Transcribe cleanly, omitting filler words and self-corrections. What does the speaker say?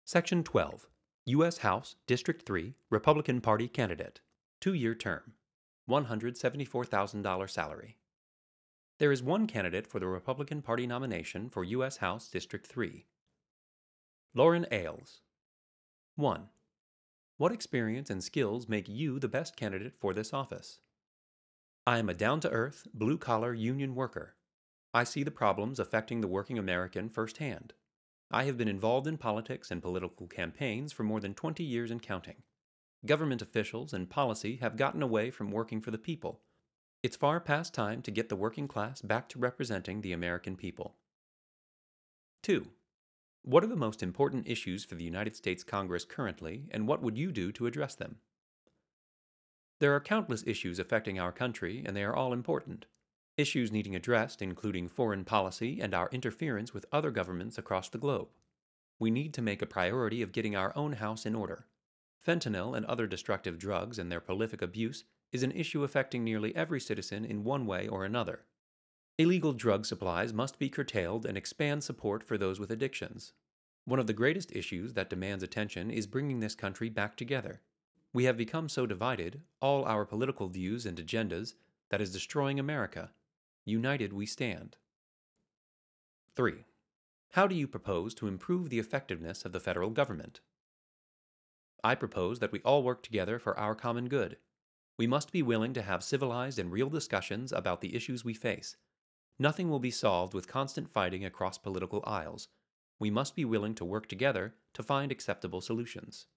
Section 12. U.S. House, District 3, Republican Party candidate. 2-year term. $174,000 salary. There is one candidate for the Republican Party nomination for U.S. House District 3. Lauren Ailes. 1. What experience and skills make you the best candidate for this office? I am a down-to-earth, blue-collar union worker. I see the problems affecting the working American firsthand. I have been involved in politics and political campaigns for more than 20 years and counting. Government officials and policy have gotten away from working for the people. It's far past time to get the working class back to representing the American people. 2. What are the most important issues for the United States Congress currently, and what would you do to address them? There are countless issues affecting our country, and they are all important. Issues needing addressed including foreign policy and our interference with other governments across the globe. We need to make a priority of getting our own house in order. Fentanyl and other destructive drugs and their prolific abuse is an issue affecting nearly every citizen in one way or another. Illegal drug supplies must be curtailed and expand support for those with addictions. One of the greatest issues that demands attention is bringing this country back together. We have become so divided, all our political views and agendas, that is destroying America. United we stand. 3. How do you propose to improve the effectiveness of the federal government? I propose that we all work together for our common good. We must be willing to have civilized and real discussions about the issues we face. Nothing will be solved with constant fighting across political aisles. We must be willing to work together to find acceptable solutions.